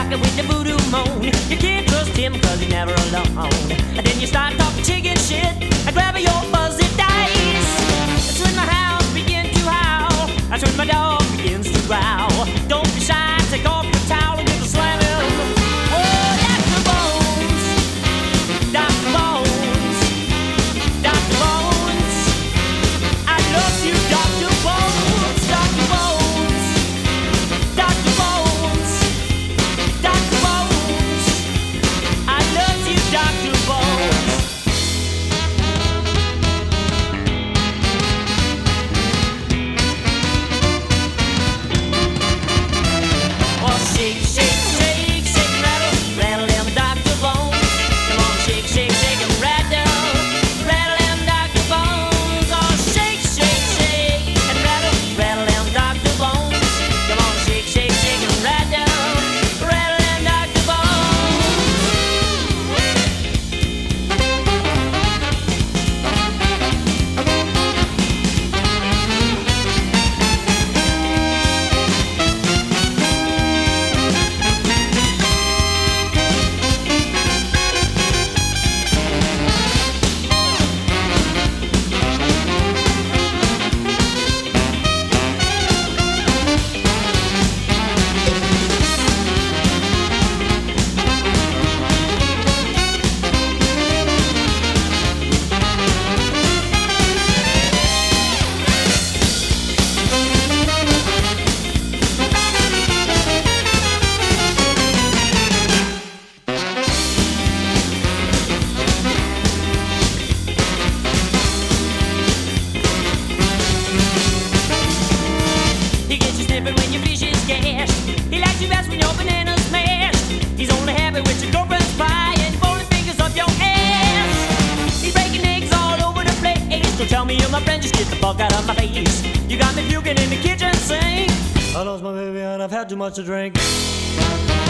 rocking with the voodoo moan. You can't trust him cause he's never alone. And then you start talking chicken shit and grabbing your fuzzy dice. That's when my house begins to howl. That's when my dog begins to growl. Don't be shy, take off your towel and give a slam him. Oh, Dr. Bones, Dr. Bones, Dr. Bones. I love you, Dr. Bones, Dr. Bones, Dr. Bones, Dr. Bones. I love you, Dr. Bones. Oh, shake, shake, shake, shake and rattle, rattle them Dr. Bones. Come on, shake, shake, shake and rattle, rattle them Dr. Bones. Oh, shake, shake, shake and rattle, rattle them Dr. Bones. Come on, shake, shake, shake and rattle, rattle them Dr. Bones. He gets you sniffing when your fish is gassed. He likes you best when your banana's mashed. He's only happy with your girlfriend's pie and rolling fingers up your ass. He's breaking eggs all over the place. Don't tell me you're my friend, just get the fuck out of my face. You got me puking in the kitchen sink. I lost my baby and I've had too much to drink.